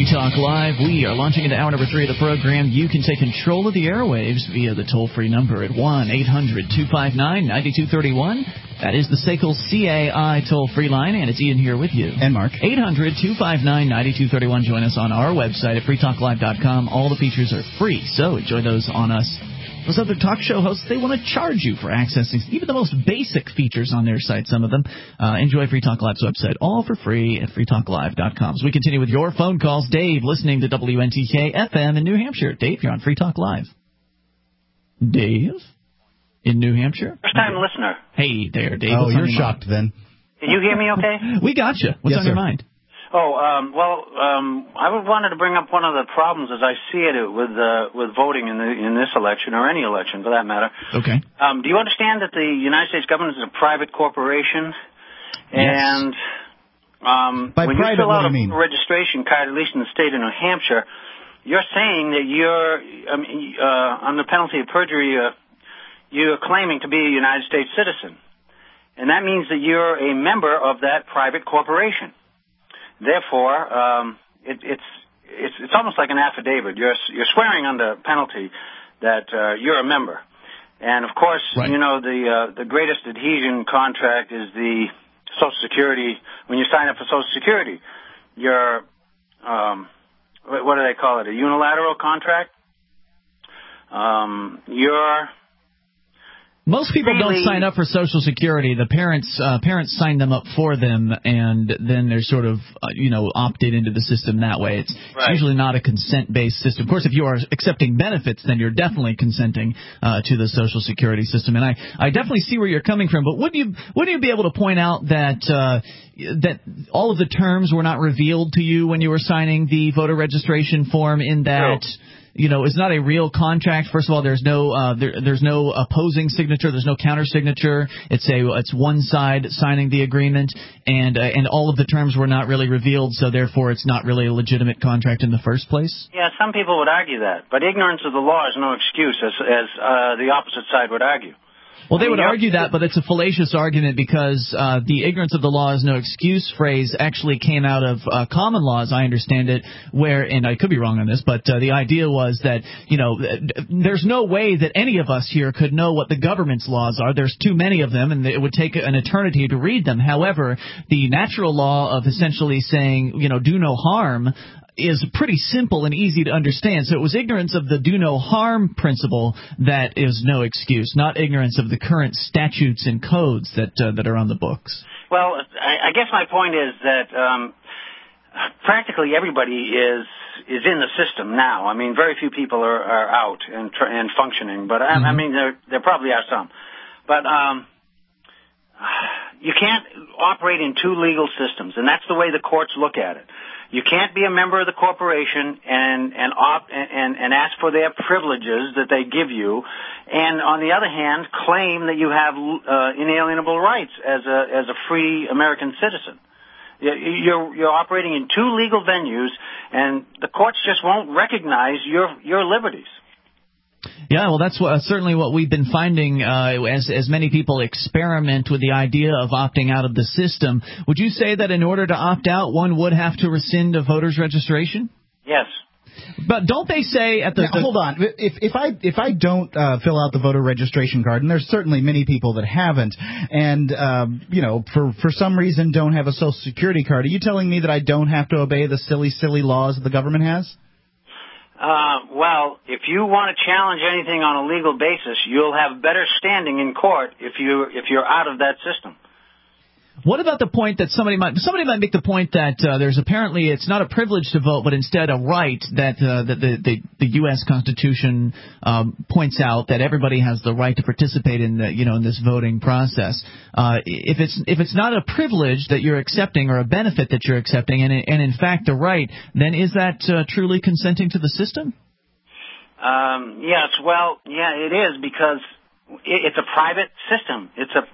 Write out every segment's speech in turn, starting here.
Free Talk Live. We are launching into hour number 3 of the program. You can take control of the airwaves via the toll-free number at 1-800-259-9231. That is the SACL CAI toll-free line, and it's Ian here with you. And Mark. 800-259-9231. Join us on our website at freetalklive.com. All the features are free, so enjoy those on us. Those other talk show hosts, they want to charge you for accessing even the most basic features on their site, some of them. Enjoy Free Talk Live's website, all for free at freetalklive.com. So we continue with your phone calls. Dave, listening to WNTK FM in New Hampshire. Dave, you're on Free Talk Live. Dave? In New Hampshire? First-time listener. Hey there, Dave. Oh, you're shocked then. Can you hear me okay? We got you. What's on your mind? I wanted to bring up one of the problems as I see it with voting in this election, or any election for that matter. Okay. Do you understand that the United States government is a private corporation? Yes. And By when private, you fill out what do you mean? a registration card, at least in the state of New Hampshire, you're saying that you're, under penalty of perjury, you're claiming to be a United States citizen. And that means that you're a member of that private corporation. Therefore, it's almost like an affidavit. You're swearing under penalty that you're a member. And, of course, right. You know, the greatest adhesion contract is the Social Security. When you sign up for Social Security, you're, what do they call it, a unilateral contract? Most people don't sign up for Social Security. The parents sign them up for them, and then they're sort of opted into the system that way. It's usually not a consent-based system. Of course, if you are accepting benefits, then you're definitely consenting to the Social Security system. And I definitely see where you're coming from. But wouldn't you be able to point out that that all of the terms were not revealed to you when you were signing the voter registration form? In that. No. It's not a real contract. First of all, there's no opposing signature. There's no counter signature. It's one side signing the agreement, and all of the terms were not really revealed. So therefore, it's not really a legitimate contract in the first place. Yeah, some people would argue that, but ignorance of the law is no excuse, as the opposite side would argue. Well, they would argue that, but it's a fallacious argument because the ignorance of the law is no excuse phrase actually came out of common law, as I understand it, where, and I could be wrong on this, but the idea was that, there's no way that any of us here could know what the government's laws are. There's too many of them, and it would take an eternity to read them. However, the natural law of essentially saying, do no harm is pretty simple and easy to understand. So it was ignorance of the do no harm principle that is no excuse, not ignorance of the current statutes and codes that are on the books. Well, I guess my point is that practically everybody is in the system now. I mean, very few people are out and functioning, but I mean, there probably are some. But you can't operate in two legal systems, and that's the way the courts look at it. You can't be a member of the corporation and ask for their privileges that they give you, and on the other hand, claim that you have inalienable rights as a free American citizen. You're operating in two legal venues, and the courts just won't recognize your liberties. Yeah, well, that's certainly what we've been finding as many people experiment with the idea of opting out of the system. Would you say that in order to opt out, one would have to rescind a voter's registration? Yes. But don't they say at the... Now, hold on. If I don't fill out the voter registration card, and there's certainly many people that haven't, and, for some reason don't have a Social Security card, are you telling me that I don't have to obey the silly laws that the government has? Well, if you want to challenge anything on a legal basis, you'll have better standing in court if you're out of that system. What about the point that somebody might make the point that there's apparently it's not a privilege to vote, but instead a right that the U.S. Constitution points out that everybody has the right to participate in in this voting process. If it's not a privilege that you're accepting or a benefit that you're accepting, and in fact a right, then is that truly consenting to the system? Yes. Well, yeah, it is because it's a private system.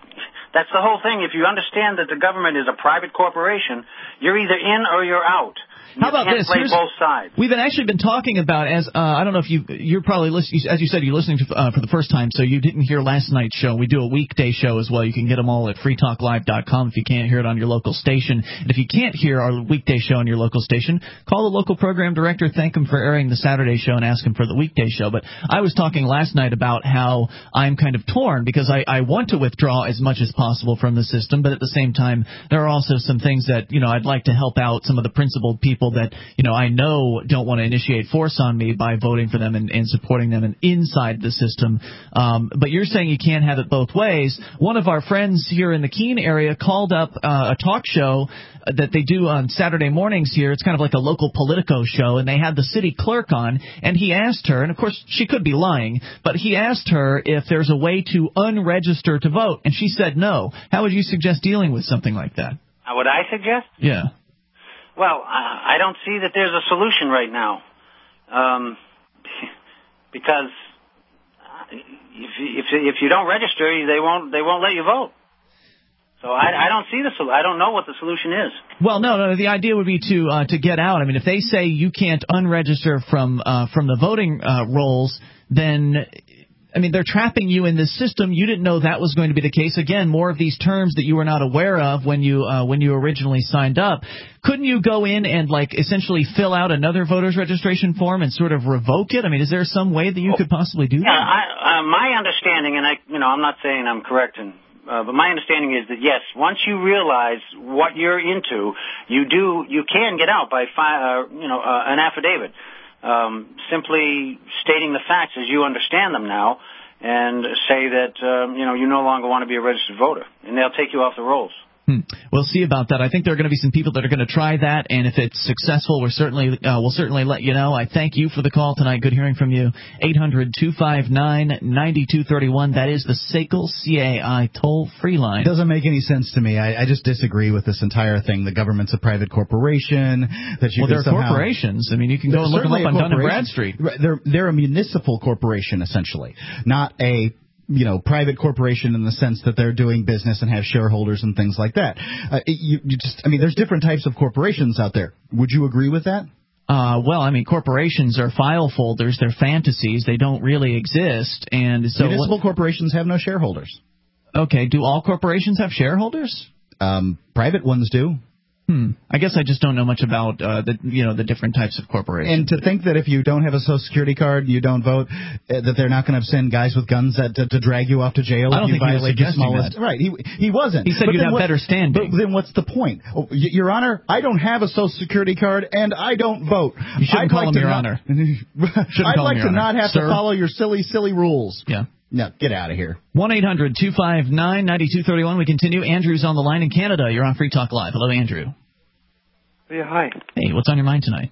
That's the whole thing. If you understand that the government is a private corporation, you're either in or you're out. How about this? Play both sides. We've actually been talking about, I don't know if you're probably listening, as you said, you're listening to for the first time, so you didn't hear last night's show. We do a weekday show as well. You can get them all at freetalklive.com if you can't hear it on your local station. And if you can't hear our weekday show on your local station, call the local program director, thank him for airing the Saturday show, and ask him for the weekday show. But I was talking last night about how I'm kind of torn because I want to withdraw as much as possible from the system, but at the same time, there are also some things that, I'd like to help out some of the principled people that, I know don't want to initiate force on me by voting for them and supporting them and inside the system. But you're saying you can't have it both ways. One of our friends here in the Keene area called up a talk show that they do on Saturday mornings here. It's kind of like a local Politico show, and they had the city clerk on, and he asked her, and of course she could be lying, but he asked her if there's a way to unregister to vote, and she said no. How would you suggest dealing with something like that? Would I suggest? Yeah. Well, I don't see that there's a solution right now, because if you don't register, they won't let you vote. So I don't see I don't know what the solution is. Well, no. The idea would be to get out. I mean, if they say you can't unregister from the voting rolls, then they're trapping you in this system. You didn't know that was going to be the case. Again, more of these terms that you were not aware of when you originally signed up. Couldn't you go in and essentially fill out another voter's registration form and sort of revoke it? Is there some way that you could possibly do that? Yeah, my understanding, and I'm not saying I'm correct, but my understanding is that yes, once you realize what you're into, you can get out by an affidavit. Simply stating the facts as you understand them now, and say that you no longer want to be a registered voter, and they'll take you off the rolls. We'll see about that. I think there are going to be some people that are going to try that, and if it's successful, we'll certainly let you know. I thank you for the call tonight. Good hearing from you. 800-259-9231. That is the SACL CAI toll-free line. It doesn't make any sense to me. I just disagree with this entire thing. The government's a private corporation. They're corporations. You can go and look them up on Dun & Bradstreet. They're a municipal corporation, essentially, not a private corporation in the sense that they're doing business and have shareholders and things like that. There's different types of corporations out there. Would you agree with that? Corporations are file folders. They're fantasies. They don't really exist. And so municipal corporations have no shareholders. Okay. Do all corporations have shareholders? Private ones do. I guess I just don't know much about the different types of corporations. And to think that if you don't have a Social Security card, you don't vote, that they're not going to send guys with guns to drag you off to jail. I don't think he was suggesting that. Right, he wasn't. He said you'd have better standing. But then what's the point? Your Honor, I don't have a Social Security card and I don't vote. You shouldn't call him Your Honor. I'd like to not have to follow your silly rules. Yeah. No, get out of here. 1-800-259-9231. We continue. Andrew's on the line in Canada. You're on Free Talk Live. Hello, Andrew. Yeah, hi. Hey, what's on your mind tonight?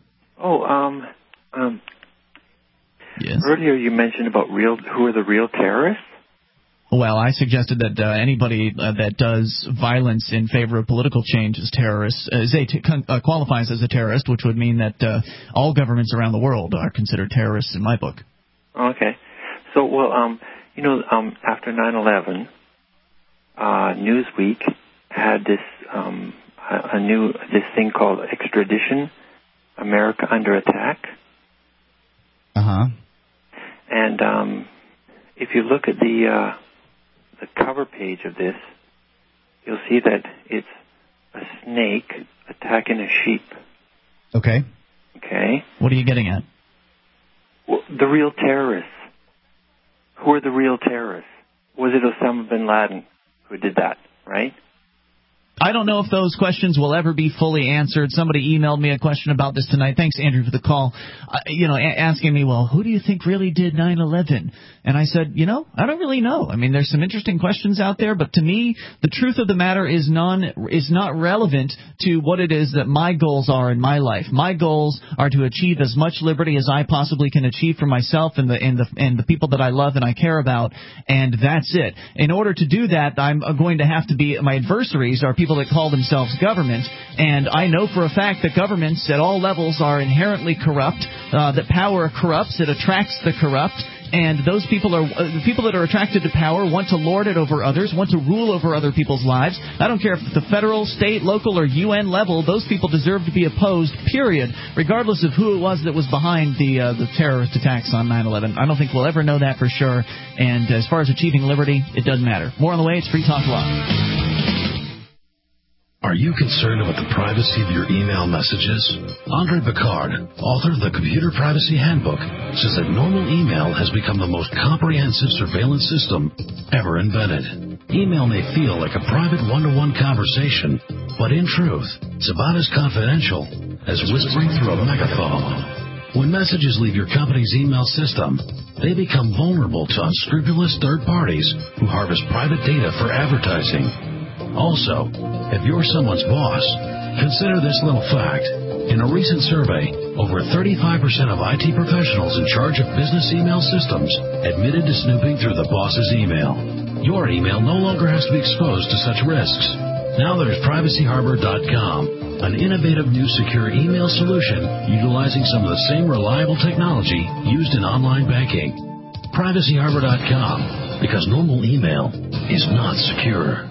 Yes. Earlier you mentioned about who are the real terrorists? Well, I suggested that anybody that does violence in favor of political change is terrorist, qualifies as a terrorist, which would mean that all governments around the world are considered terrorists in my book. Okay. So, after 9/11, Newsweek had this this thing called Extradition, America Under Attack. Uh-huh. And if you look at the cover page of this, you'll see that it's a snake attacking a sheep. Okay. Okay. What are you getting at? Well, the real terrorists. Who are the real terrorists? Was it Osama bin Laden who did that, right? I don't know if those questions will ever be fully answered. Somebody emailed me a question about this tonight. Thanks, Andrew, for the call. Asking me, well, who do you think really did 9/11? And I said, I don't really know. There's some interesting questions out there, but to me, the truth of the matter is not relevant to what it is that my goals are in my life. My goals are to achieve as much liberty as I possibly can achieve for myself and the people that I love and I care about, and that's it. In order to do that, I'm going to have to be my adversaries are people that call themselves government, and I know for a fact that governments at all levels are inherently corrupt, that power corrupts, it attracts the corrupt, And those people are the people that are attracted to power want to lord it over others, want to rule over other people's lives. I don't care if it's the federal, state, local, or UN level. Those people deserve to be opposed, period, regardless of who it was that was behind the terrorist attacks on 9/11. I don't think we'll ever know that for sure. And as far as achieving liberty, it doesn't matter. More on the way. It's Free Talk Live. Are you concerned about the privacy of your email messages? Andre Picard, author of the Computer Privacy Handbook, says that normal email has become the most comprehensive surveillance system ever invented. Email may feel like a private one-to-one conversation, but in truth, it's about as confidential as whispering through a megaphone. When messages leave your company's email system, they become vulnerable to unscrupulous third parties who harvest private data for advertising. Also, if you're someone's boss, consider this little fact. In a recent survey, over 35% of IT professionals in charge of business email systems admitted to snooping through the boss's email. Your email no longer has to be exposed to such risks. Now there's PrivacyHarbor.com, an innovative new secure email solution utilizing some of the same reliable technology used in online banking. PrivacyHarbor.com, because normal email is not secure.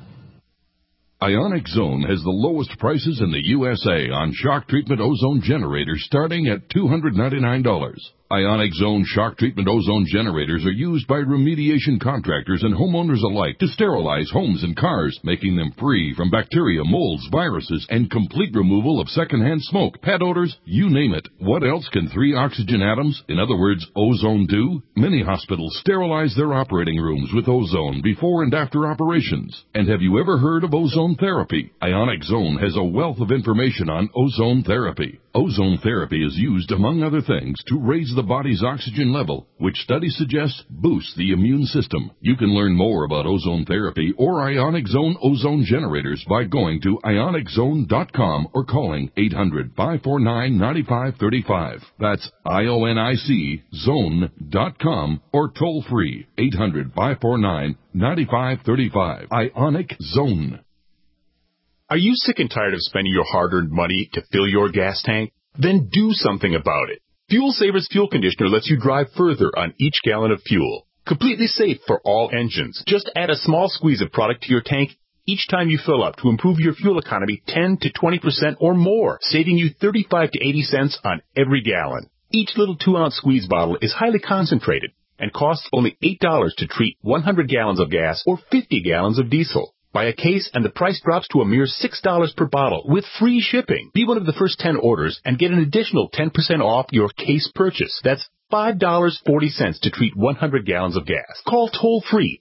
Ionic Zone has the lowest prices in the USA on shock treatment ozone generators starting at $299. Ionic Zone shock treatment ozone generators are used by remediation contractors and homeowners alike to sterilize homes and cars, making them free from bacteria, molds, viruses, and complete removal of secondhand smoke, pet odors, you name it. What else can 3 oxygen atoms, in other words, ozone, do? Many hospitals sterilize their operating rooms with ozone before and after operations. And have you ever heard of ozone therapy? Ionic Zone has a wealth of information on ozone therapy. Ozone therapy is used, among other things, to raise the body's oxygen level, which studies suggest boosts the immune system. You can learn more about ozone therapy or Ionic Zone ozone generators by going to ioniczone.com or calling 800-549-9535. That's IONIC zone.com or toll free 800-549-9535. Ionic Zone. Are you sick and tired of spending your hard-earned money to fill your gas tank? Then do something about it. Fuel Savers Fuel Conditioner lets you drive further on each gallon of fuel. Completely safe for all engines. Just add a small squeeze of product to your tank each time you fill up to improve your fuel economy 10 to 20% or more, saving you 35 to 80 cents on every gallon. Each little 2-ounce squeeze bottle is highly concentrated and costs only $8 to treat 100 gallons of gas or 50 gallons of diesel. Buy a case and the price drops to a mere $6 per bottle with free shipping. Be one of the first 10 orders and get an additional 10% off your case purchase. That's $5.40 to treat 100 gallons of gas. Call toll-free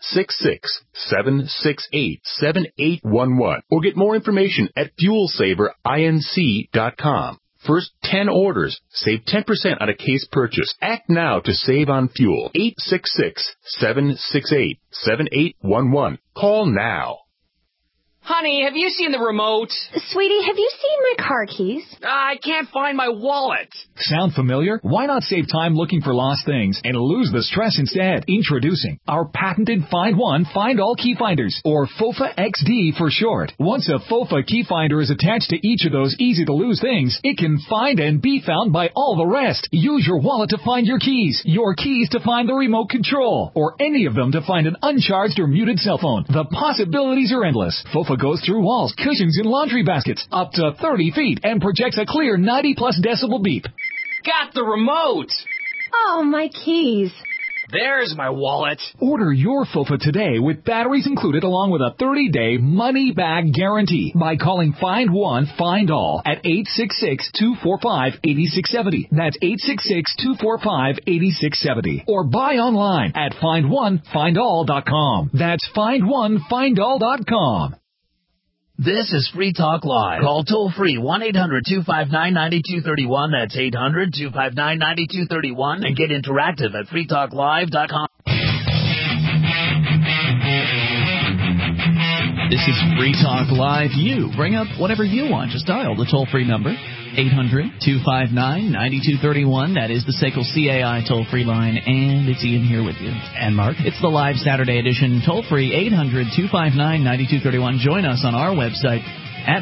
866-768-7811 or get more information at FuelSaverINC.com. First 10 orders, save 10% on a case purchase. Act now to save on fuel. 866-768-7811. Call now. Honey, have you seen the remote? Sweetie, have you seen my car keys? I can't find my wallet. Sound familiar? Why not save time looking for lost things and lose the stress instead? Introducing our patented Find One, Find All Key Finders, or FOFA XD for short. Once a FOFA key finder is attached to each of those easy-to-lose things, it can find and be found by all the rest. Use your wallet to find your keys to find the remote control, or any of them to find an uncharged or muted cell phone. The possibilities are endless. FOFA goes through walls, cushions, and laundry baskets up to 30 feet and projects a clear 90-plus decibel beep. Got the remote! Oh, my keys. There's my wallet. Order your FOFA today with batteries included along with a 30-day money-back guarantee by calling Find One, Find All at 866-245-8670. That's 866-245-8670. Or buy online at FindOneFindAll.com. That's FindOneFindAll.com. This is Free Talk Live. Call toll-free 1-800-259-9231. That's 800-259-9231. And get interactive at freetalklive.com. This is Free Talk Live. You bring up whatever you want. Just dial the toll-free number, 800-259-9231. That is the SACL CAI toll-free line, and it's Ian here with you. And Mark. It's the live Saturday edition, toll-free, 800-259-9231. Join us on our website at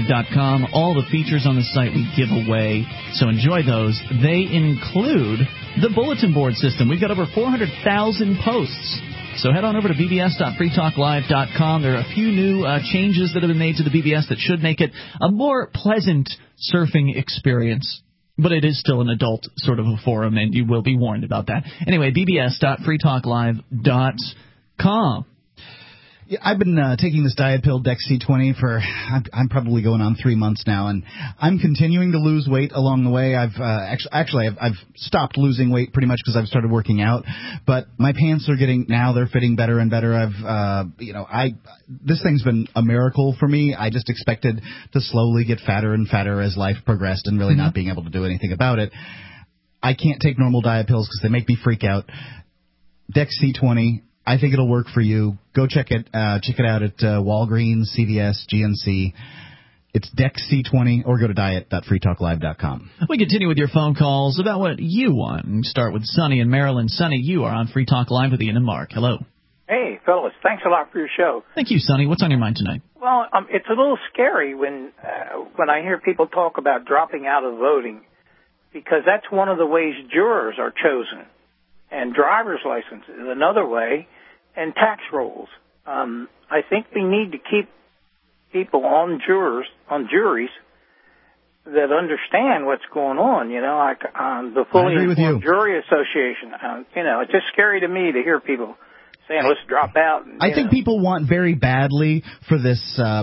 freetalklive.com. All the features on the site we give away, so enjoy those. They include The bulletin board system. We've got over 400,000 posts. So head on over to bbs.freetalklive.com. There are a few new changes that have been made to the BBS that should make it a more pleasant surfing experience. But it is still an adult sort of a forum, and you will be warned about that. Anyway, bbs.freetalklive.com. Yeah, I've been taking this diet pill, Dex C20, for I'm probably going on 3 months now, and I'm continuing to lose weight along the way. I've I've stopped losing weight pretty much because I've started working out, but my pants are they're fitting better and better. This thing's been a miracle for me. I just expected to slowly get fatter and fatter as life progressed, and really not being able to do anything about it. I can't take normal diet pills because they make me freak out. Dex C20. I think it'll work for you. Go check it out at Walgreens, CVS, GNC. It's Dex C20, or go to diet.freetalklive.com. We continue with your phone calls about what you want. And start with Sonny in Maryland. Sonny, you are on Free Talk Live with Ian and Mark. Hello. Hey, fellas. Thanks a lot for your show. Thank you, Sonny. What's on your mind tonight? Well, it's a little scary when I hear people talk about dropping out of voting, because that's one of the ways jurors are chosen. And driver's license is another way, and tax rolls. I think we need to keep people on juries that understand what's going on. Like the Fully Informed Jury Association. It's just scary to me to hear people saying, let's drop out. I think people want very badly for this,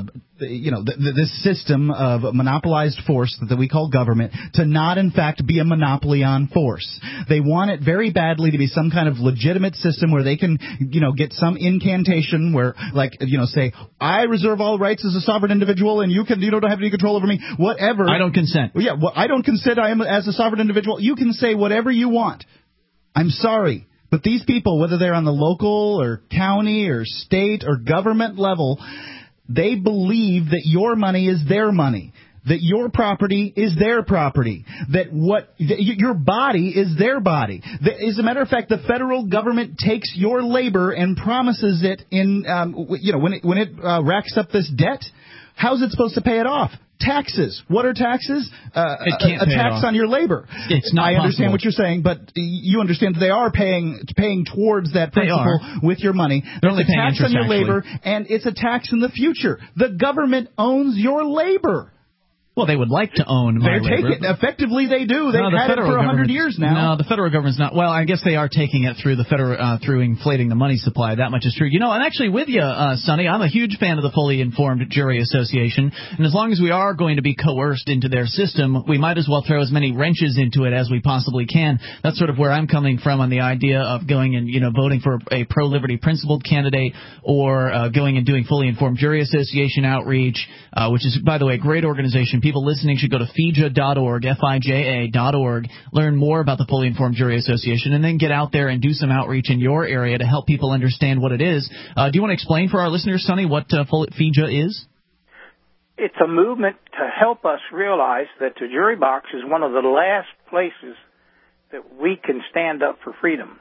this system of monopolized force that we call government to not, in fact, be a monopoly on force. They want it very badly to be some kind of legitimate system where they can, get some incantation where, say, I reserve all rights as a sovereign individual, and you don't have any control over me. Whatever. I don't consent. Yeah, well, I don't consent. I am as a sovereign individual. You can say whatever you want. I'm sorry. But these people, whether they're on the local or county or state or government level, they believe that your money is their money, that your property is their property, that your body is their body. As a matter of fact, the federal government takes your labor and promises it in, when it racks up this debt. How's it supposed to pay it off? Taxes. What are taxes? A tax on your labor. It's not I understand possible. what you're saying, but you understand that they are paying towards that principle with your money. They're only it's a paying tax on interest, your labor, actually. and it's a tax in the future. The government owns your labor. Well, they would like to own my labor. Effectively, they do. They've had it for 100 years now. No, the federal government's not. Well, I guess they are taking it through the through inflating the money supply. That much is true. I'm actually with you, Sonny. I'm a huge fan of the Fully Informed Jury Association, and as long as we are going to be coerced into their system, we might as well throw as many wrenches into it as we possibly can. That's sort of where I'm coming from on the idea of going and voting for a pro-liberty principled candidate, or going and doing Fully Informed Jury Association outreach, which is, by the way, a great organization. People listening should go to FIJA.org, FIJA.org, learn more about the Fully Informed Jury Association, and then get out there and do some outreach in your area to help people understand what it is. Do you want to explain for our listeners, Sonny, what FIJA is? It's a movement to help us realize that the jury box is one of the last places that we can stand up for freedom.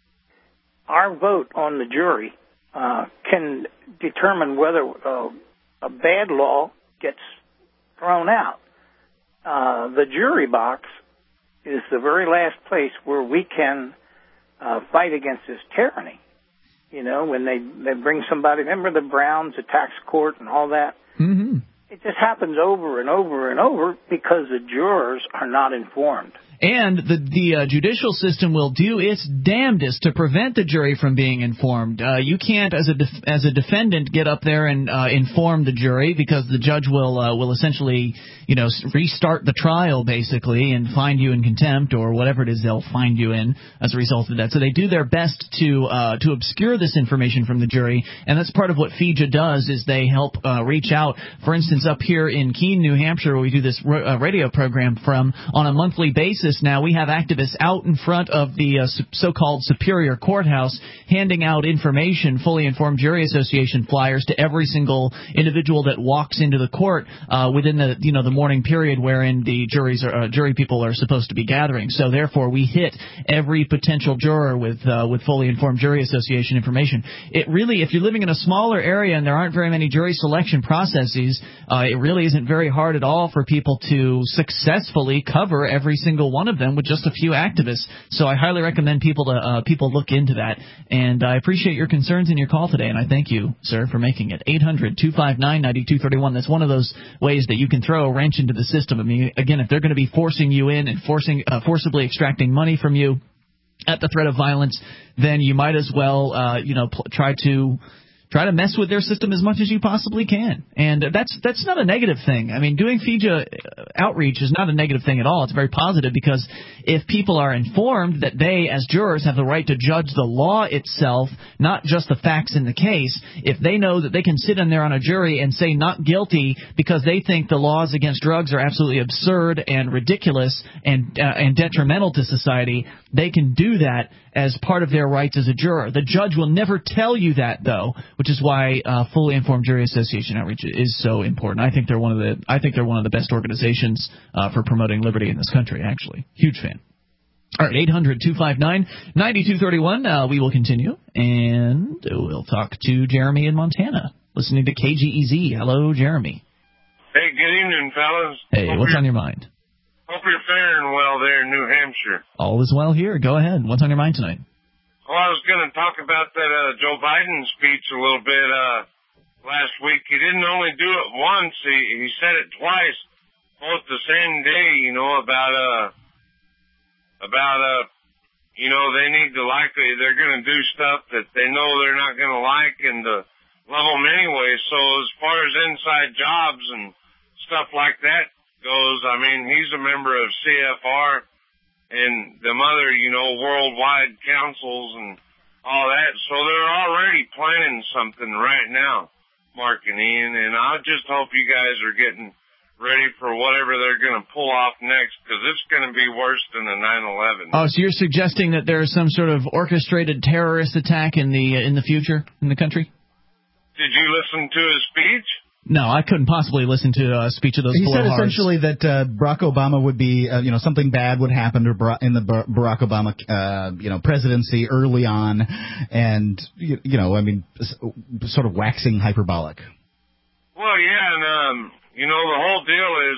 Our vote on the jury can determine whether a bad law gets thrown out. The jury box is the very last place where we can fight against this tyranny. When they bring somebody, remember the Browns, the tax court, and all that? Mm-hmm. It just happens over and over and over because the jurors are not informed. And the judicial system will do its damnedest to prevent the jury from being informed. You can't, as a defendant, get up there and inform the jury, because the judge will essentially, restart the trial basically and find you in contempt or whatever it is they'll find you in as a result of that. So they do their best to obscure this information from the jury, and that's part of what FIJA does. Is they help reach out. For instance, up here in Keene, New Hampshire, where we do this radio program from on a monthly basis. Now, we have activists out in front of the so-called Superior Courthouse handing out information, Fully Informed Jury Association flyers, to every single individual that walks into the court within the morning period wherein the jury people are supposed to be gathering. So, therefore, we hit every potential juror with Fully Informed Jury Association information. It really, if you're living in a smaller area and there aren't very many jury selection processes, it really isn't very hard at all for people to successfully cover every single one of them with just a few activists. So I highly recommend people look into that. And I appreciate your concerns and your call today, and I thank you, sir, for making it. 800-259-9231. That's one of those ways that you can throw a wrench into the system. I mean, again, if they're going to be forcing you in and forcibly extracting money from you at the threat of violence, then you might as well, try to mess with their system as much as you possibly can. And that's not a negative thing. I mean, doing FIJA outreach is not a negative thing at all. It's very positive, because if people are informed that they, as jurors, have the right to judge the law itself, not just the facts in the case, if they know that they can sit in there on a jury and say not guilty because they think the laws against drugs are absolutely absurd and ridiculous and detrimental to society, they can do that as part of their rights as a juror. The judge will never tell you that, though, which is why Fully Informed Jury Association outreach is so important. I think they're one of the best organizations for promoting liberty in this country. Actually, huge fan. All right, 800-259-9231. We will continue, and we'll talk to Jeremy in Montana, listening to KGEZ. Hello, Jeremy. Hey, good evening, fellas. Hey, what's on your mind? Hope you're faring well there in New Hampshire. All is well here. Go ahead. What's on your mind tonight? Well, I was going to talk about that Joe Biden speech a little bit last week. He didn't only do it once. He said it twice, both the same day, about they need to they're going to do stuff that they know they're not going to like and to love them anyway. So as far as inside jobs and stuff like that goes, I mean, he's a member of CFR and them other, worldwide councils and all that. So they're already planning something right now, Mark and Ian, and I just hope you guys are getting ready for whatever they're going to pull off next, because it's going to be worse than a 9/11. Oh, so you're suggesting that there's some sort of orchestrated terrorist attack in the future in the country? Did you listen to his speech? No, I couldn't possibly listen to a speech of those He said blowhards. essentially that Barack Obama would be, something bad would happen to in the Barack Obama, presidency early on, and sort of waxing hyperbolic. Well, yeah, and the whole deal is,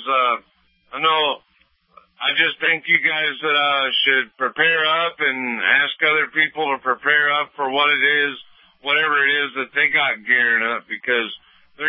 I just think you guys should prepare up and ask other people to prepare up for whatever it is that they got gearing up, because they're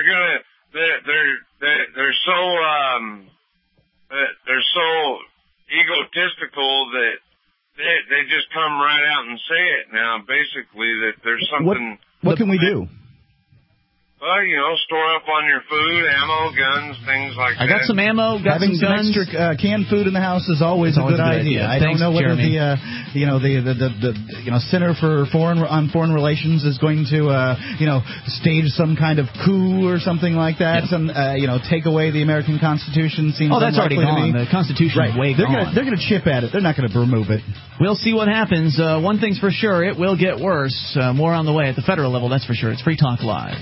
so egotistical that they just come right out and say it now, basically, that there's something. What can we do? Well, store up on your food, ammo, guns, things like that. I got some ammo, got Having some guns. extra canned food in the house is always a good idea. I don't know whether Jeremy. the Center for Foreign Relations is going to stage some kind of coup or something like that. Some take away the American Constitution. Seems that's already gone. The Constitution is way gone. They're going to chip at it. They're not going to remove it. We'll see what happens. One thing's for sure, it will get worse. More on the way at the federal level, that's for sure. It's Free Talk Live.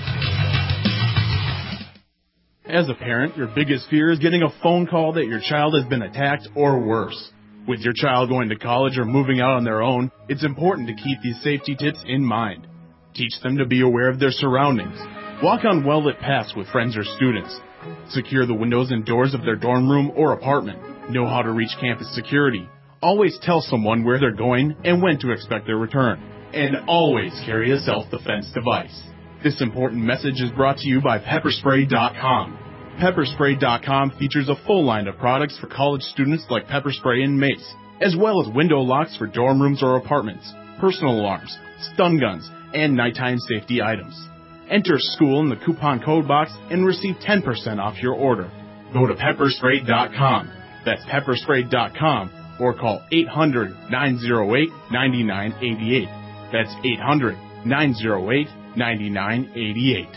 As a parent, your biggest fear is getting a phone call that your child has been attacked or worse. With your child going to college or moving out on their own, it's important to keep these safety tips in mind. Teach them to be aware of their surroundings. Walk on well-lit paths with friends or students. Secure the windows and doors of their dorm room or apartment. Know how to reach campus security. Always tell someone where they're going and when to expect their return. And always carry a self-defense device. This important message is brought to you by Pepperspray.com. Pepperspray.com features a full line of products for college students like pepper spray and mace, as well as window locks for dorm rooms or apartments, personal alarms, stun guns, and nighttime safety items. Enter school in the coupon code box and receive 10% off your order. Go to Pepperspray.com. That's Pepperspray.com or call 800-908-9988. That's 800-908-9988.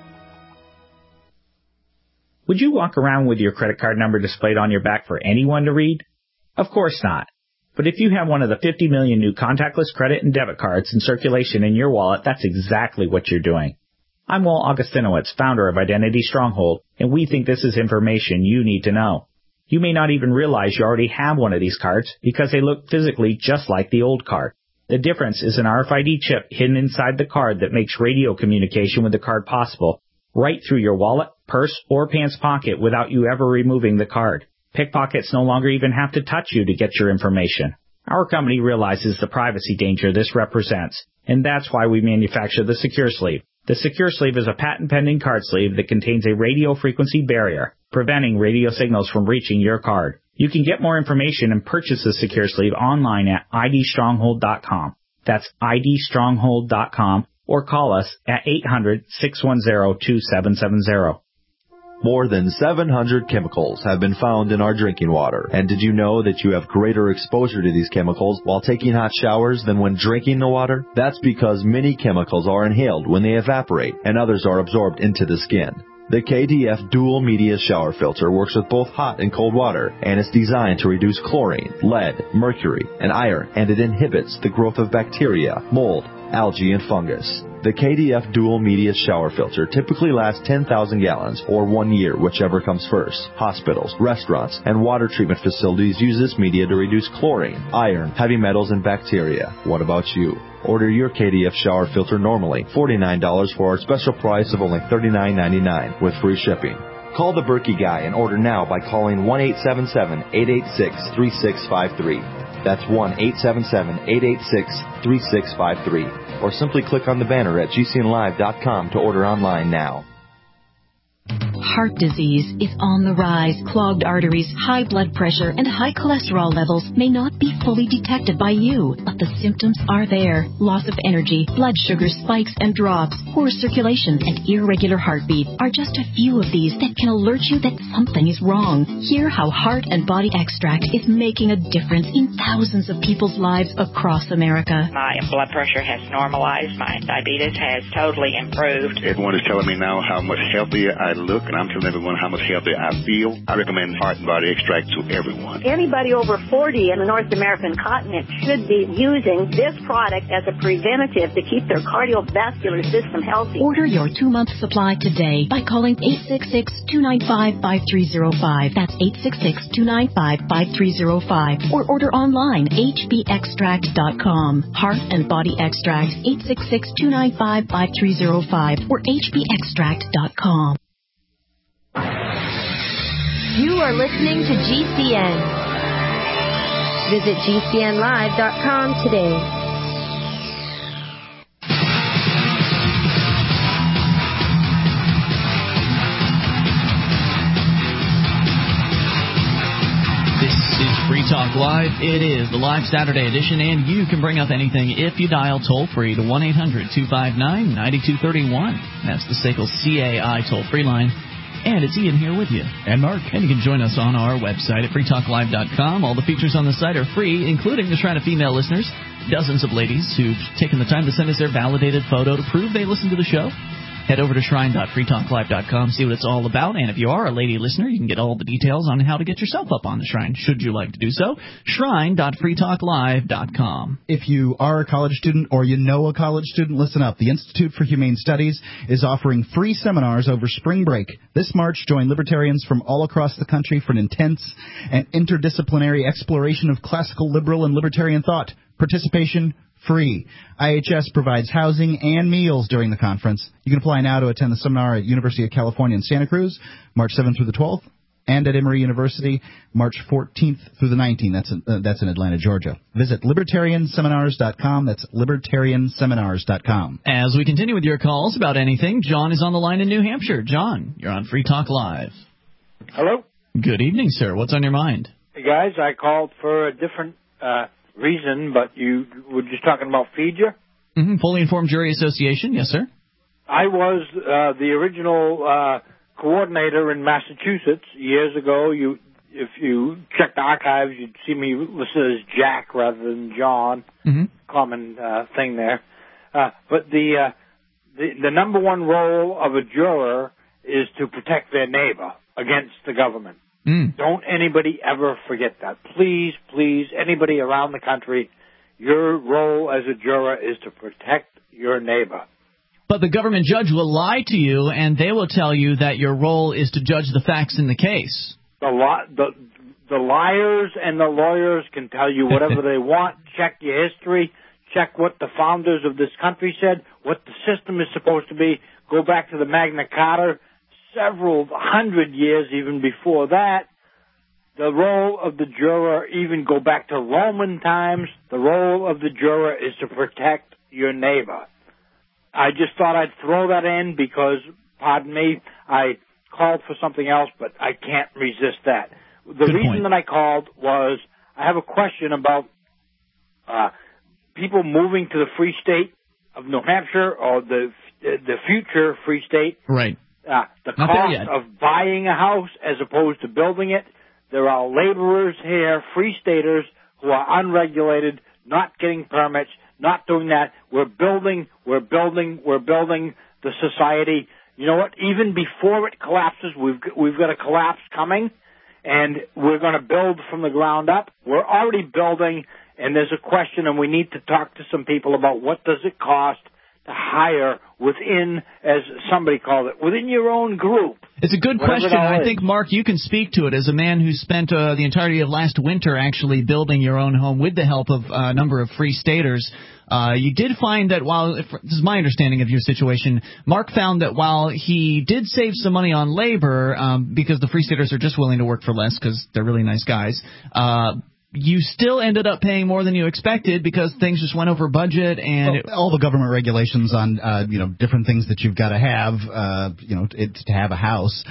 Would you walk around with your credit card number displayed on your back for anyone to read? Of course not. But if you have one of the 50 million new contactless credit and debit cards in circulation in your wallet, that's exactly what you're doing. I'm Walt Augustinowicz, founder of Identity Stronghold, and we think this is information you need to know. You may not even realize you already have one of these cards because they look physically just like the old card. The difference is an RFID chip hidden inside the card that makes radio communication with the card possible, right through your wallet, purse, or pants pocket without you ever removing the card. Pickpockets no longer even have to touch you to get your information. Our company realizes the privacy danger this represents, and that's why we manufacture the Secure Sleeve. The Secure Sleeve is a patent-pending card sleeve that contains a radio frequency barrier, preventing radio signals from reaching your card. You can get more information and purchase the Secure Sleeve online at idstronghold.com. That's idstronghold.com, or call us at 800-610-2770. More than 700 chemicals have been found in our drinking water. And did you know that you have greater exposure to these chemicals while taking hot showers than when drinking the water? That's because many chemicals are inhaled when they evaporate, and others are absorbed into the skin. The KDF Dual Media Shower Filter works with both hot and cold water, and it's designed to reduce chlorine, lead, mercury, and iron, and it inhibits the growth of bacteria, mold, algae, and fungus. The KDF Dual Media Shower Filter typically lasts 10,000 gallons, or 1 year, whichever comes first. Hospitals, restaurants, and water treatment facilities use this media to reduce chlorine, iron, heavy metals, and bacteria. What about you? Order your KDF shower filter normally, $49 for our special price of only $39.99 with free shipping. Call the Berkey Guy and order now by calling 1-877-886-3653. That's 1-877-886-3653. Or simply click on the banner at gcnlive.com to order online now. Heart disease is on the rise. Clogged arteries, high blood pressure, and high cholesterol levels may not be fully detected by you, but the symptoms are there. Loss of energy, blood sugar spikes and drops, poor circulation, and irregular heartbeat are just a few of these that can alert you that something is wrong. Hear how Heart and Body Extract is making a difference in thousands of people's lives across America. My blood pressure has normalized. My diabetes has totally improved. Everyone is telling me now how much healthier I look, and I'm telling everyone how much healthier I feel. I recommend Heart and Body Extract to everyone. Anybody over 40 in the North American continent should be using this product as a preventative to keep their cardiovascular system healthy. Order your 2-month supply today by calling 866-295-5305. That's 866-295-5305. Or order online, hbextract.com. Heart and Body Extract, 866-295-5305 or hbextract.com. You are listening to GCN. Visit GCNlive.com today. This is Free Talk Live. It is the live Saturday edition, and you can bring up anything if you dial toll-free to 1-800-259-9231. That's the SACL CAI toll-free line. And it's Ian here with you. And Mark. And you can join us on our website at freetalklive.com. All the features on the site are free, including the Shrine of Female listeners. Dozens of ladies who've taken the time to send us their validated photo to prove they listen to the show. Head over to shrine.freetalklive.com, see what it's all about. And if you are a lady listener, you can get all the details on how to get yourself up on the Shrine, should you like to do so. Shrine.freetalklive.com. If you are a college student or you know a college student, listen up. The Institute for Humane Studies is offering free seminars over spring break. This March, join libertarians from all across the country for an intense and interdisciplinary exploration of classical liberal and libertarian thought. Participation free. IHS provides housing and meals during the conference. You can apply now to attend the seminar at University of California in Santa Cruz, March 7th through the 12th, and at Emory University, March 14th through the 19th. That's in Atlanta, Georgia. Visit libertarianseminars.com. That's libertarianseminars.com. As we continue with your calls about anything, John is on the line in New Hampshire. John, you're on Free Talk Live. Hello. Good evening, sir. What's on your mind? Hey, guys, I called for a different reason, but you were just talking about FIJA? Mm-hmm. Fully Informed Jury Association, yes, sir. I was the original coordinator in Massachusetts years ago. If you check the archives, you'd see me listed as Jack rather than John. Mm-hmm. Common thing there. But the number one role of a juror is to protect their neighbor against the government. Don't anybody ever forget that. Please, please, anybody around the country, your role as a juror is to protect your neighbor. But the government judge will lie to you, and they will tell you that your role is to judge the facts in the case. The liars and the lawyers can tell you whatever they want. Check your history. Check what the founders of this country said, what the system is supposed to be. Go back to the Magna Carta. Several hundred years even before that, the role of the juror even go back to Roman times. The role of the juror is to protect your neighbor. I just thought I'd throw that in because, pardon me, I called for something else, but I can't resist that. The reason that I called was I have a question about people moving to the free state of New Hampshire or the future free state. Right. The cost of buying a house as opposed to building it. There are laborers here, free staters, who are unregulated, not getting permits, not doing that. We're building the society. You know what? Even before it collapses, we've got a collapse coming, and we're going to build from the ground up. We're already building, and there's a question, and we need to talk to some people about what does it cost to hire within, as somebody called it, within your own group. It's a good question, and I think, Mark, you can speak to it as a man who spent the entirety of last winter actually building your own home with the help of a number of free staters. You did find that this is my understanding of your situation, Mark found that while he did save some money on labor, because the free staters are just willing to work for less because they're really nice guys, you still ended up paying more than you expected because things just went over budget, and all the government regulations on different things that you've got to have to have a house.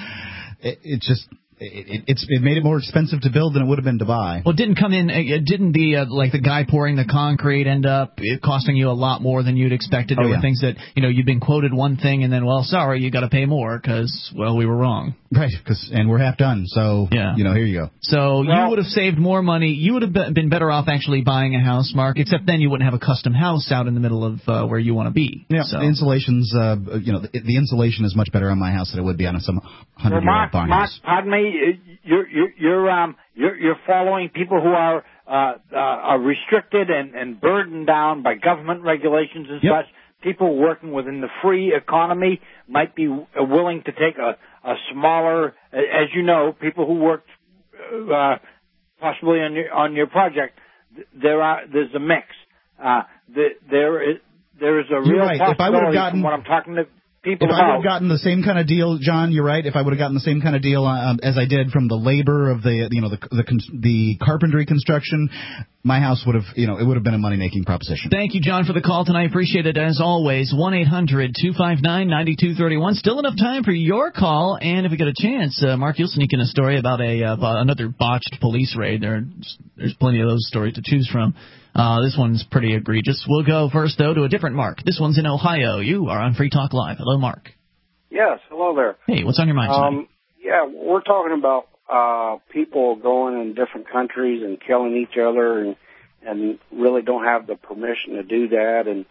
It made it more expensive to build than it would have been to buy. Well, didn't the guy pouring the concrete end up costing you a lot more than you'd expected? There were things that, you'd been quoted one thing and then, sorry, you got to pay more because, we were wrong. Right, and we're half done, so, here you go. So you would have saved more money. You would have been better off actually buying a house, Mark, except then you wouldn't have a custom house out in the middle of where you want to be. Yeah, so. The insulation's, the insulation is much better on my house than it would be on some 100-year-old barn house. Pardon me. You're following people who are restricted and burdened down by government regulations and such. People working within the free economy might be willing to take a smaller, as you know, people who work possibly on your project. There's a mix. There is a real possibility from what I'm talking to. If I would have gotten the same kind of deal, John, you're right. If I would have gotten the same kind of deal as I did from the labor of the carpentry construction, my house would have, it would have been a money-making proposition. Thank you, John, for the call tonight. Appreciate it as always. 1-800-259-9231. Still enough time for your call, and if we get a chance, Mark, you'll sneak in a story about another botched police raid. There's plenty of those stories to choose from. This one's pretty egregious. We'll go first, though, to a different Mark. This one's in Ohio. You are on Free Talk Live. Hello, Mark. Yes, hello there. Hey, what's on your mind tonight? Yeah, we're talking about people going in different countries and killing each other and really don't have the permission to do that. And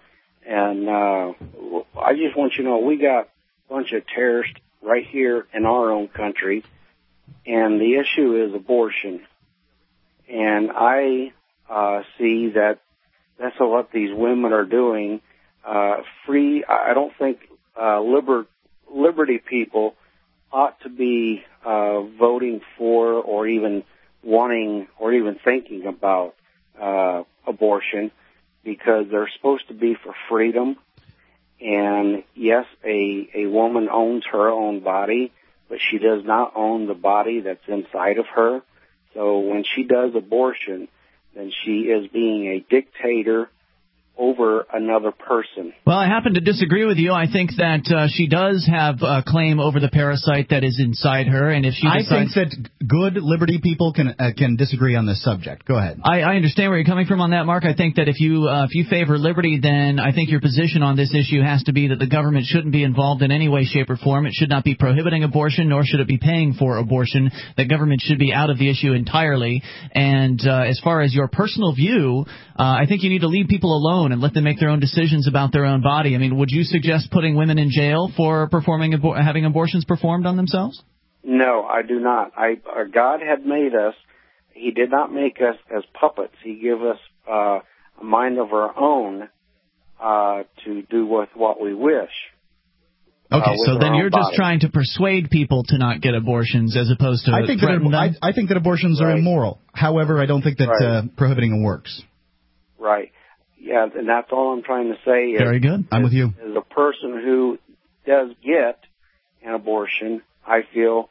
I just want you to know we got a bunch of terrorists right here in our own country, and the issue is abortion. And I see that that's what these women are doing. I don't think liberty people ought to be voting for or even wanting or even thinking about abortion, because they're supposed to be for freedom. And yes, a woman owns her own body, but she does not own the body that's inside of her. So when she does abortion, then she is being a dictator over another person. Well, I happen to disagree with you. I think that she does have a claim over the parasite that is inside her, and if she decides... I think that good liberty people can disagree on this subject. Go ahead. I understand where you're coming from on that, Mark. I think that if you favor liberty, then I think your position on this issue has to be that the government shouldn't be involved in any way, shape, or form. It should not be prohibiting abortion, nor should it be paying for abortion. The government should be out of the issue entirely. And as far as your personal view, I think you need to leave people alone and let them make their own decisions about their own body. I mean, would you suggest putting women in jail for having abortions performed on themselves? No, I do not. God had made us. He did not make us as puppets. He gave us a mind of our own to do with what we wish. Okay, so then you're just trying to persuade people to not get abortions as opposed to threaten them? I think that abortions are immoral. However, I don't think that prohibiting them works. Right. Yeah, and that's all I'm trying to say. Very good. I'm with you. As a person who does get an abortion, I feel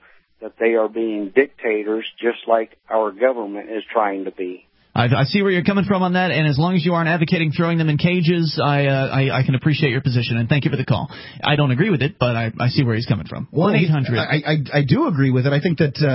that they are being dictators just like our government is trying to be. I see where you're coming from on that, and as long as you aren't advocating throwing them in cages, I can appreciate your position, and thank you for the call. I don't agree with it, but I see where he's coming from. Well, 1-800. I do agree with it. I think that,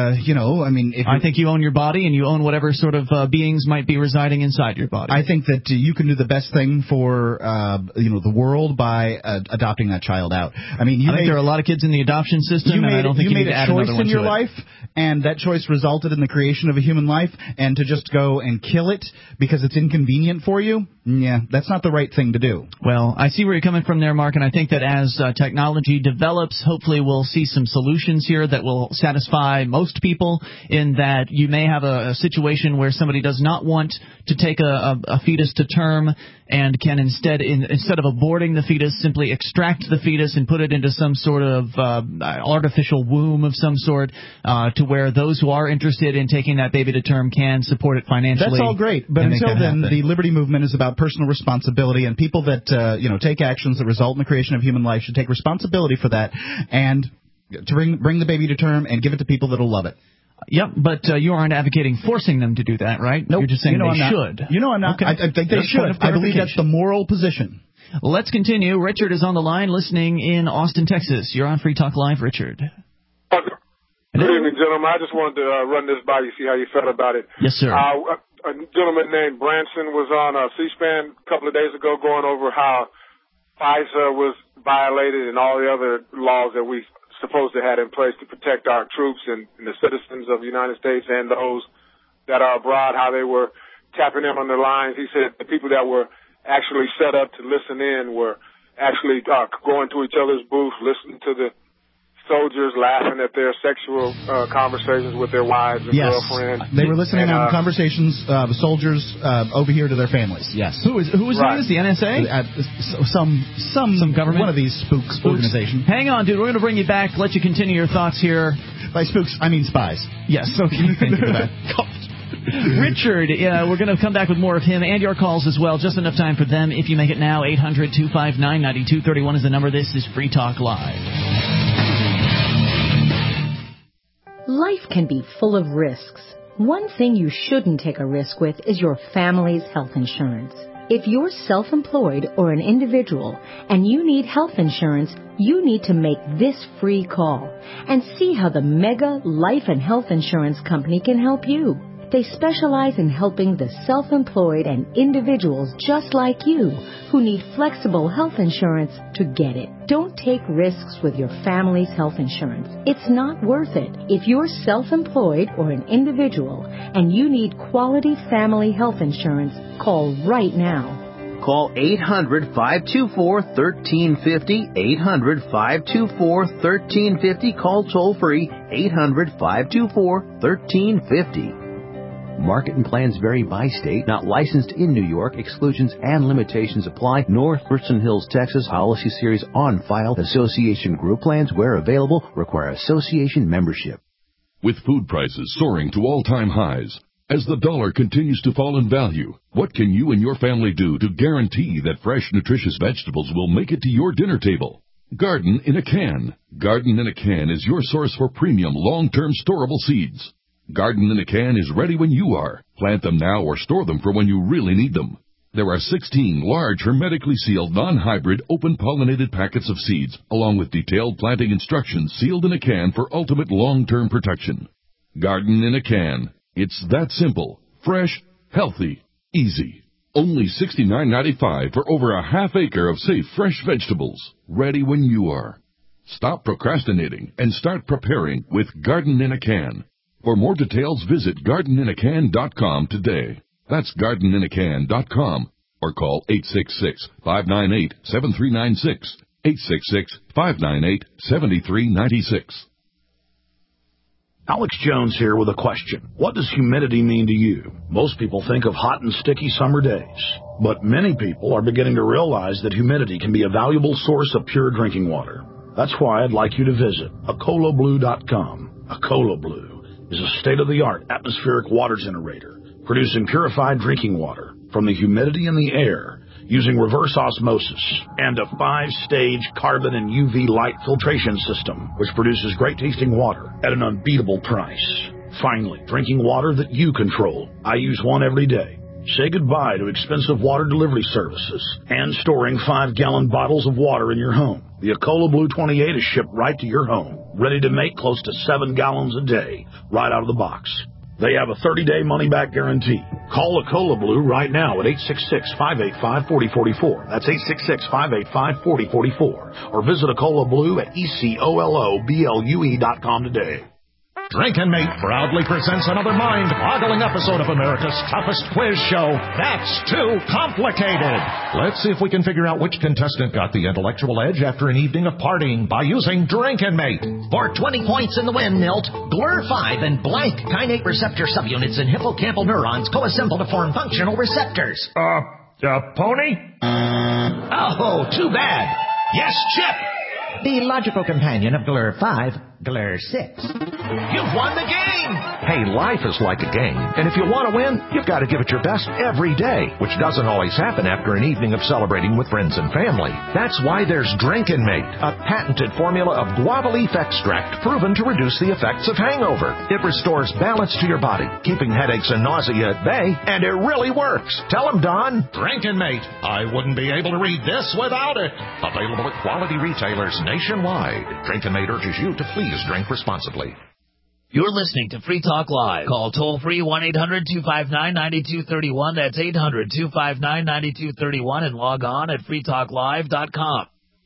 I think you own your body, and you own whatever sort of beings might be residing inside your body. I think that you can do the best thing for, the world by adopting that child out. I mean, I think there are a lot of kids in the adoption system, and I don't think you need to add another one to it. You made a choice in your life, and that choice resulted in the creation of a human life, and to just go and kill it because it's inconvenient for you, that's not the right thing to do. Well, I see where you're coming from there, Mark, and I think that as technology develops, hopefully we'll see some solutions here that will satisfy most people, in that you may have a situation where somebody does not want to take a fetus to term and can instead of aborting the fetus, simply extract the fetus and put it into some sort of artificial womb of some sort, to where those who are interested in taking that baby to term can support it financially. That's all great, but until then, the Liberty Movement is about personal responsibility, and people that take actions that result in the creation of human life should take responsibility for that, and to bring the baby to term and give it to people that will love it. Yep, but you aren't advocating forcing them to do that, right? Nope. You're just saying they should. I'm not. Okay. I think they should. I believe that's the moral position. Let's continue. Richard is on the line, listening in Austin, Texas. You're on Free Talk Live, Richard. Good evening, gentlemen. I just wanted to run this by you, see how you felt about it. Yes, sir. A gentleman named Branson was on C-SPAN a couple of days ago going over how FISA was violated and all the other laws that we supposed to have in place to protect our troops and the citizens of the United States and those that are abroad, how they were tapping them on their lines. He said the people that were actually set up to listen in were actually going to each other's booths, listening to the soldiers, laughing at their sexual conversations with their wives and girlfriends. They were listening on conversations of soldiers over here to their families. Yes. Who was doing this? The NSA? Some government. One of these spooks organizations. Hang on, dude. We're going to bring you back. Let you continue your thoughts here. By spooks, I mean spies. Yes. Okay. Thank you for that. Richard, we're going to come back with more of him and your calls as well. Just enough time for them. If you make it now, 800-259-9231 is the number. This is Free Talk Live. Life can be full of risks. One thing you shouldn't take a risk with is your family's health insurance. If you're self-employed or an individual and you need health insurance, you need to make this free call and see how the Mega Life and Health Insurance Company can help you. They specialize in helping the self-employed and individuals just like you who need flexible health insurance to get it. Don't take risks with your family's health insurance. It's not worth it. If you're self-employed or an individual and you need quality family health insurance, call right now. Call 800-524-1350, 800-524-1350. Call toll-free, 800-524-1350. Market and plans vary by state. Not licensed in New York. Exclusions and limitations apply. North Richland Hills, Texas. Policy series on file. Association group plans, where available, require association membership. With food prices soaring to all-time highs, as the dollar continues to fall in value, what can you and your family do to guarantee that fresh, nutritious vegetables will make it to your dinner table? Garden in a Can. Garden in a Can is your source for premium, long-term storable seeds. Garden in a Can is ready when you are. Plant them now or store them for when you really need them. There are 16 large, hermetically sealed, non-hybrid, open-pollinated packets of seeds, along with detailed planting instructions sealed in a can for ultimate long-term protection. Garden in a Can. It's that simple, fresh, healthy, easy. Only $69.95 for over a half acre of safe, fresh vegetables, ready when you are. Stop procrastinating and start preparing with Garden in a Can. For more details, visit gardeninacan.com today. That's gardeninacan.com or call 866-598-7396, 866-598-7396. Alex Jones here with a question. What does humidity mean to you? Most people think of hot and sticky summer days, but many people are beginning to realize that humidity can be a valuable source of pure drinking water. That's why I'd like you to visit AcolaBlue.com. Acola Blue is a state-of-the-art atmospheric water generator producing purified drinking water from the humidity in the air using reverse osmosis and a 5-stage carbon and UV light filtration system, which produces great-tasting water at an unbeatable price. Finally, drinking water that you control. I use one every day. Say goodbye to expensive water delivery services and storing 5-gallon bottles of water in your home. The Ecola Blue 28 is shipped right to your home, ready to make close to 7 gallons a day, right out of the box. They have a 30-day money-back guarantee. Call Ecola Blue right now at 866-585-4044. That's 866-585-4044. Or visit Ecola Blue at ECOLOBLUE.com today. Drinkin' Mate proudly presents another mind-boggling episode of America's toughest quiz show. That's Too Complicated. Let's see if we can figure out which contestant got the intellectual edge after an evening of partying by using Drinkin' Mate. For 20 points in the win, Milt, GLUR5 and blank kainate receptor subunits in hippocampal neurons coassemble to form functional receptors. Pony? Oh, too bad. Yes, Chip. The logical companion of GLUR5, GLUR6. You've won the game! Hey, life is like a game, and if you want to win, you've got to give it your best every day, which doesn't always happen after an evening of celebrating with friends and family. That's why there's Drinkin' Mate, a patented formula of guava leaf extract proven to reduce the effects of hangover. It restores balance to your body, keeping headaches and nausea at bay, and it really works. Tell them, Don. Drinkin' Mate. I wouldn't be able to read this without it. Available at quality retailers nationwide. Drinkin' Mate urges you to please drink responsibly. You're listening to Free Talk Live. Call toll-free 1-800-259-9231. That's 800-259-9231 and log on at freetalklive.com.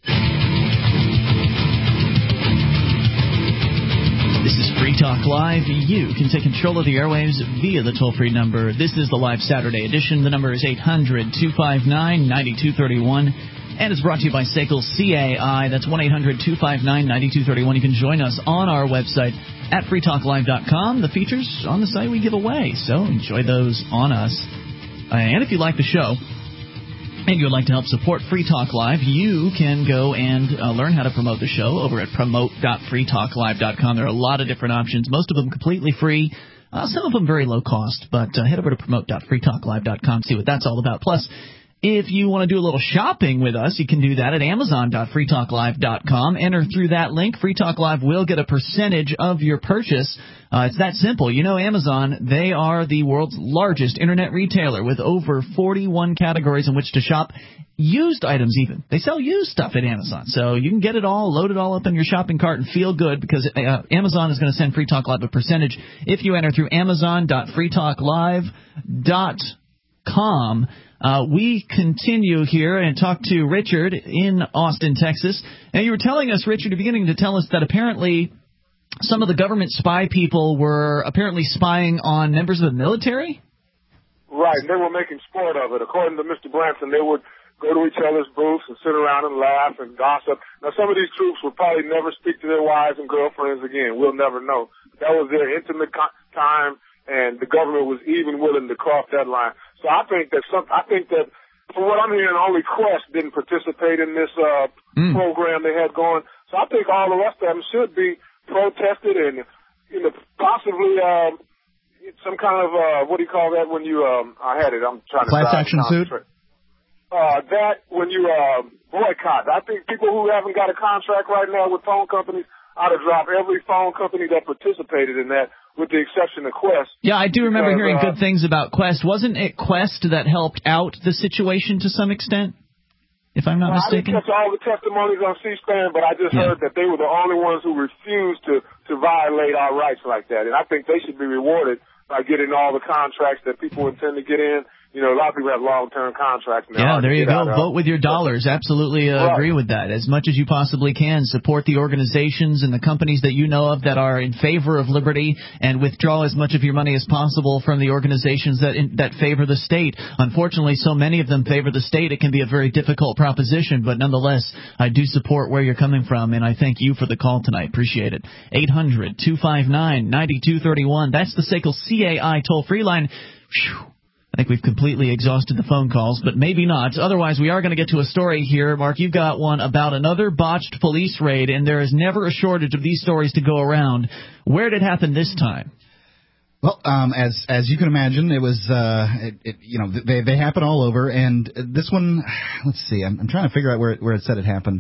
This is Free Talk Live. You can take control of the airwaves via the toll-free number. This is the live Saturday edition. The number is 800-259-9231. And it's brought to you by SACL CAI. That's 1-800-259-9231. You can join us on our website at freetalklive.com. The features on the site we give away, so enjoy those on us. And if you like the show and you'd like to help support Free Talk Live, you can go and learn how to promote the show over at promote.freetalklive.com. There are a lot of different options, most of them completely free, some of them very low cost. But head over to promote.freetalklive.com, see what that's all about. Plus, if you want to do a little shopping with us, you can do that at amazon.freetalklive.com. Enter through that link. Free Talk Live will get a percentage of your purchase. It's that simple. You know Amazon, they are the world's largest internet retailer with over 41 categories in which to shop. Used items even. They sell used stuff at Amazon. So you can get it all, load it all up in your shopping cart and feel good because Amazon is going to send Free Talk Live a percentage if you enter through amazon.freetalklive.com. We continue here and talk to Richard in Austin, Texas. And you were telling us, Richard, you're beginning to tell us that apparently some of the government spy people were apparently spying on members of the military? Right, and they were making sport of it. According to Mr. Branson, they would go to each other's booths and sit around and laugh and gossip. Now, some of these troops would probably never speak to their wives and girlfriends again. We'll never know. That was their intimate time, and the government was even willing to cross that line. So I think that from what I'm hearing, only Quest didn't participate in this program they had going. So I think all the rest of them should be protested and possibly some kind of what do you call that when you I had it. I'm trying to class action suit. That when you boycott. I think people who haven't got a contract right now with phone companies ought to drop every phone company that participated in that, with the exception of Quest. Yeah, I do remember hearing good things about Quest. Wasn't it Quest that helped out the situation to some extent, if I'm not mistaken? I didn't catch all the testimonies on C-SPAN, but I just heard that they were the only ones who refused to violate our rights like that. And I think they should be rewarded by getting all the contracts that people intend to get in. You know, a lot of people have long-term contracts now. Yeah, there you go. Vote with your dollars. Absolutely agree with that. As much as you possibly can, support the organizations and the companies that you know of that are in favor of liberty, and withdraw as much of your money as possible from the organizations that favor the state. Unfortunately, so many of them favor the state, it can be a very difficult proposition, but nonetheless, I do support where you're coming from, and I thank you for the call tonight. Appreciate it. 800-259-9231. That's the SACL CAI toll-free line. Whew. I think we've completely exhausted the phone calls, but maybe not. Otherwise, we are going to get to a story here. Mark, you've got one about another botched police raid, and there is never a shortage of these stories to go around. Where did it happen this time? Well, as you can imagine, it was they happen all over, and this one, let's see, I'm trying to figure out where it said it happened.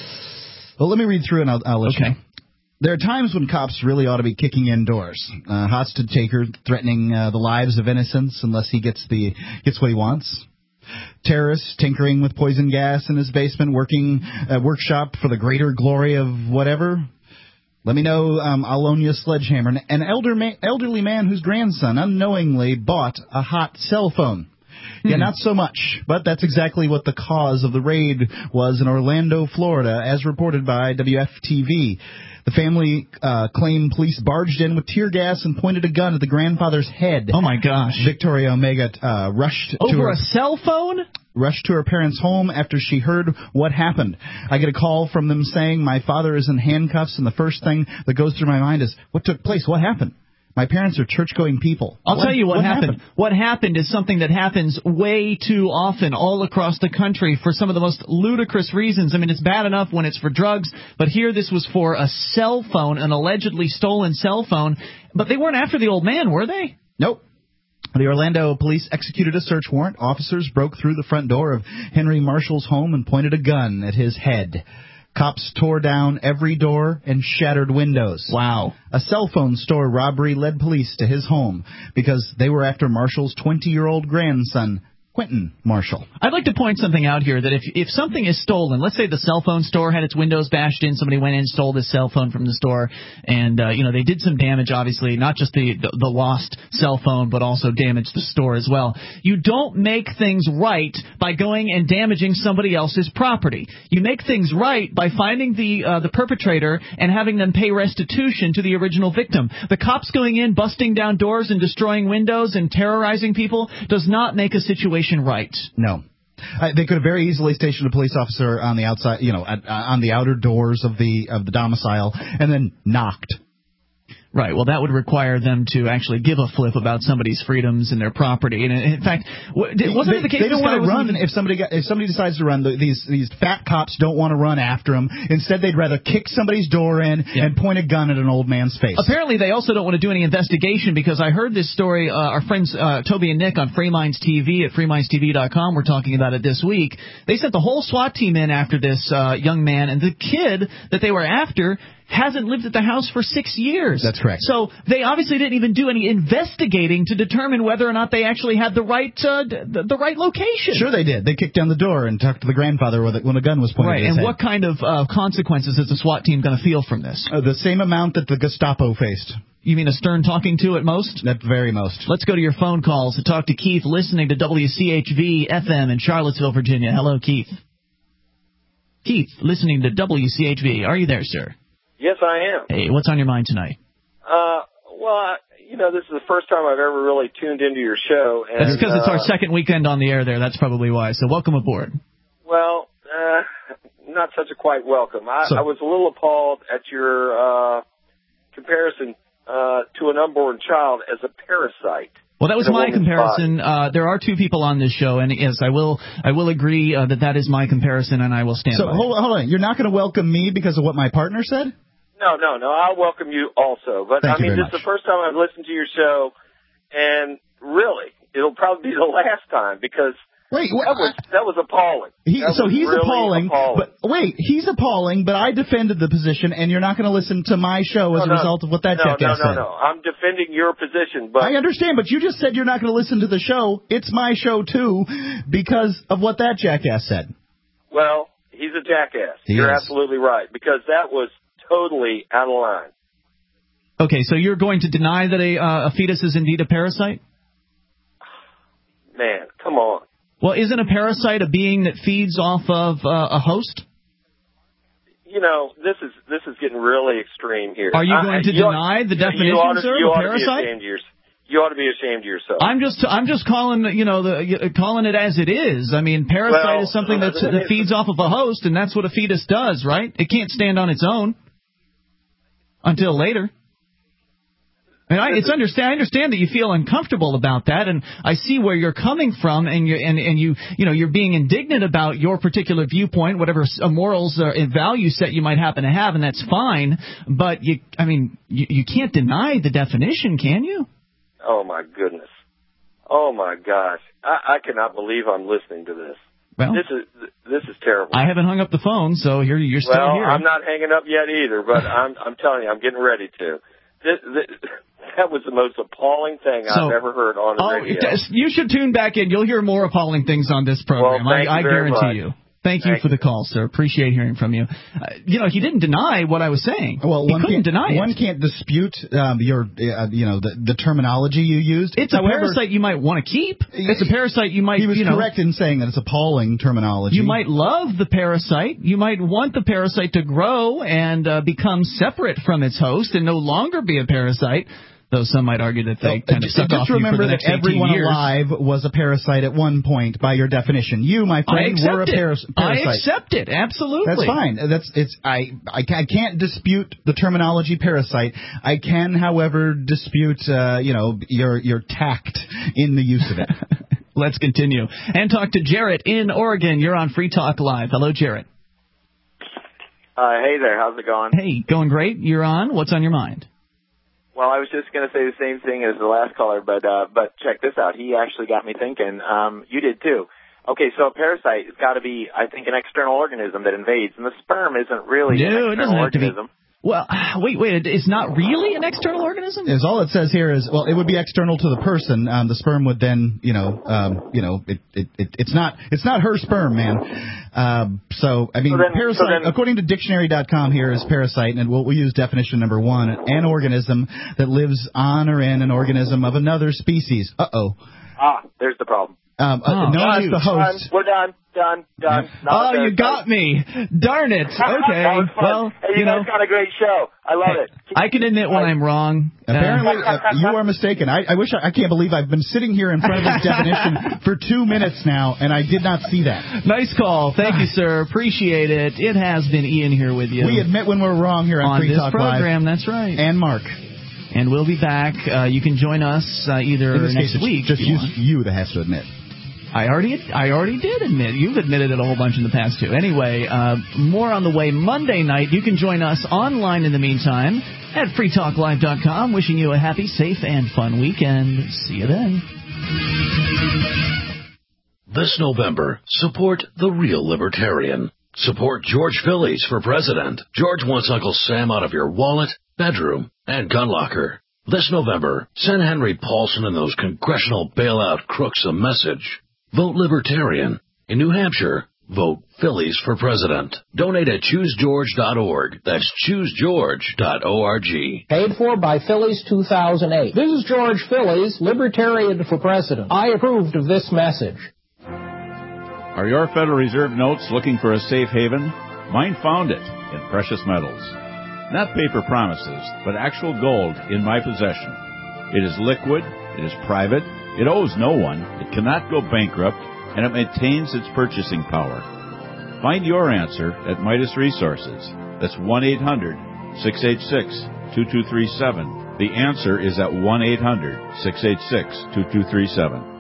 Well, let me read through and I'll let you know. There are times when cops really ought to be kicking in doors. Hostage taker threatening the lives of innocents unless he gets what he wants. Terrorists tinkering with poison gas in his basement, working a workshop for the greater glory of whatever. Let me know, I'll loan you a sledgehammer. An elderly man whose grandson unknowingly bought a hot cell phone. Yeah, not so much, but that's exactly what the cause of the raid was in Orlando, Florida, as reported by WFTV. The family claimed police barged in with tear gas and pointed a gun at the grandfather's head. Oh, my gosh. Victoria Omega rushed to over a cell phone? Rushed to her parents' home after she heard what happened. I get a call from them saying my father is in handcuffs, and the first thing that goes through my mind is, what took place? What happened? My parents are church-going people. I'll tell you what happened. What happened is something that happens way too often all across the country for some of the most ludicrous reasons. I mean, it's bad enough when it's for drugs, but here this was for a cell phone, an allegedly stolen cell phone. But they weren't after the old man, were they? Nope. The Orlando police executed a search warrant. Officers broke through the front door of Henry Marshall's home and pointed a gun at his head. Cops tore down every door and shattered windows. Wow. A cell phone store robbery led police to his home because they were after Marshall's 20-year-old grandson, Quentin Marshall. I'd like to point something out here, that if something is stolen, let's say the cell phone store had its windows bashed in, somebody went in and stole this cell phone from the store, and they did some damage, obviously, not just the lost cell phone, but also damaged the store as well. You don't make things right by going and damaging somebody else's property. You make things right by finding the perpetrator and having them pay restitution to the original victim. The cops going in, busting down doors and destroying windows and terrorizing people does not make a situation right. No. They could have very easily stationed a police officer on the outside, on the outer doors of the domicile, and then knocked. Right. Well, that would require them to actually give a flip about somebody's freedoms and their property. And in fact, wasn't it the case? They don't want to run if somebody decides to run. These fat cops don't want to run after them. Instead, they'd rather kick somebody's door in and point a gun at an old man's face. Apparently, they also don't want to do any investigation, because I heard this story. Our friends Toby and Nick on Free Minds TV at freemindstv.com were talking about it this week. They sent the whole SWAT team in after this young man, and the kid that they were after hasn't lived at the house for 6 years. That's correct. So they obviously didn't even do any investigating to determine whether or not they actually had the right location. Sure they did. They kicked down the door and talked to the grandfather when a gun was pointed at his head. Right, and what kind of consequences is the SWAT team going to feel from this? The same amount that the Gestapo faced. You mean a stern talking to at most? At very most. Let's go to your phone calls to talk to Keith, listening to WCHV FM in Charlottesville, Virginia. Hello, Keith. Keith, listening to WCHV. Are you there, sir? Yes, I am. Hey, what's on your mind tonight? This is the first time I've ever really tuned into your show. And, that's because it's our second weekend on the air there. That's probably why. So welcome aboard. Well, not such a quite welcome. I was a little appalled at your comparison to an unborn child as a parasite. Well, that was my comparison. There are two people on this show, and yes, I will agree that is my comparison, and I will stand by it. So hold on. You're not going to welcome me because of what my partner said? No. I'll welcome you also. But, Thank you very this is the first time I've listened to your show, and really, it'll probably be the last time, because that was appalling. He's really appalling. But wait, he's appalling, but I defended the position, and you're not going to listen to my show as a result of what that jackass said. No. I'm defending your position. But I understand, but you just said you're not going to listen to the show. It's my show, too, because of what that jackass said. Well, he's a jackass. You're absolutely right, because that was totally out of line. Okay, so you're going to deny that a fetus is indeed a parasite? Man, come on. Well, isn't a parasite a being that feeds off of a host? This is getting really extreme here. Are you going to deny the definition, sir, of a parasite? You ought to be ashamed of yourself. I'm just calling calling it as it is. I mean, parasite is something that feeds off of a host, and that's what a fetus does, right? It can't stand on its own until later. And I understand that you feel uncomfortable about that, and I see where you're coming from, and you're being indignant about your particular viewpoint, whatever morals or value set you might happen to have, and that's fine. But you can't deny the definition, can you? Oh, my goodness. Oh, my gosh. I cannot believe I'm listening to this. Well, this is terrible. I haven't hung up the phone, so you're still here. Well, I'm not hanging up yet either, but I'm telling you, I'm getting ready to. That was the most appalling thing I've ever heard on the radio. You should tune back in. You'll hear more appalling things on this program. Well, I guarantee you. Thank you for the call, sir. Appreciate hearing from you. He didn't deny what I was saying. Well, he couldn't deny it. One can't dispute the terminology you used. It's a parasite you might want to keep. It's a parasite you might. He was correct in saying that it's appalling terminology. You might love the parasite. You might want the parasite to grow and become separate from its host and no longer be a parasite. Though some might argue that they kind of suck off you for the next 18 years. Just remember that everyone alive was a parasite at one point by your definition. You, my friend, were a parasite. I accept it. Absolutely. That's fine. I can't dispute the terminology parasite. I can, however, dispute your tact in the use of it. Let's continue and talk to Jarrett in Oregon. You're on Free Talk Live. Hello, Jarrett. Hey there. How's it going? Hey, going great. You're on. What's on your mind? Well, I was just going to say the same thing as the last caller, but check this out. He actually got me thinking. You did too. Okay, so a parasite has got to be, I think, an external organism that invades, and the sperm isn't really an external organism. Well, wait, it's not really an external organism? All it says here is, well, it would be external to the person. The sperm would then, it's not her sperm, man. Parasite, according to dictionary.com here is parasite, and we'll use definition number 1, an organism that lives on or in an organism of another species. Uh-oh. There's the problem. Known as the host. We're done. You got me. Darn it. Okay. Well, hey, you guys got a great show. I love it. I can admit when I'm wrong. Apparently, you are mistaken. I can't believe I've been sitting here in front of this definition for 2 minutes now, and I did not see that. Nice call. Thank you, sir. Appreciate it. It has been Ian here with you. We admit when we're wrong here on Free Talk Live. On this program, that's right. And Mark. And we'll be back. You can join us either next week. Just you that has to admit. I already did admit. You've admitted it a whole bunch in the past, too. Anyway, more on the way Monday night. You can join us online in the meantime at freetalklive.com. Wishing you a happy, safe, and fun weekend. See you then. This November, support the real libertarian. Support George Phillies for president. George wants Uncle Sam out of your wallet, bedroom, and gun locker. This November, send Henry Paulson and those congressional bailout crooks a message. Vote Libertarian. In New Hampshire, vote Phillies for president. Donate at ChooseGeorge.org. That's ChooseGeorge.org. Paid for by Phillies 2008. This is George Phillies, Libertarian for president. I approved of this message. Are your Federal Reserve notes looking for a safe haven? Mine found it in precious metals. Not paper promises, but actual gold in my possession. It is liquid, it is private, it owes no one, it cannot go bankrupt, and it maintains its purchasing power. Find your answer at Midas Resources. That's 1-800-686-2237. The answer is at 1-800-686-2237.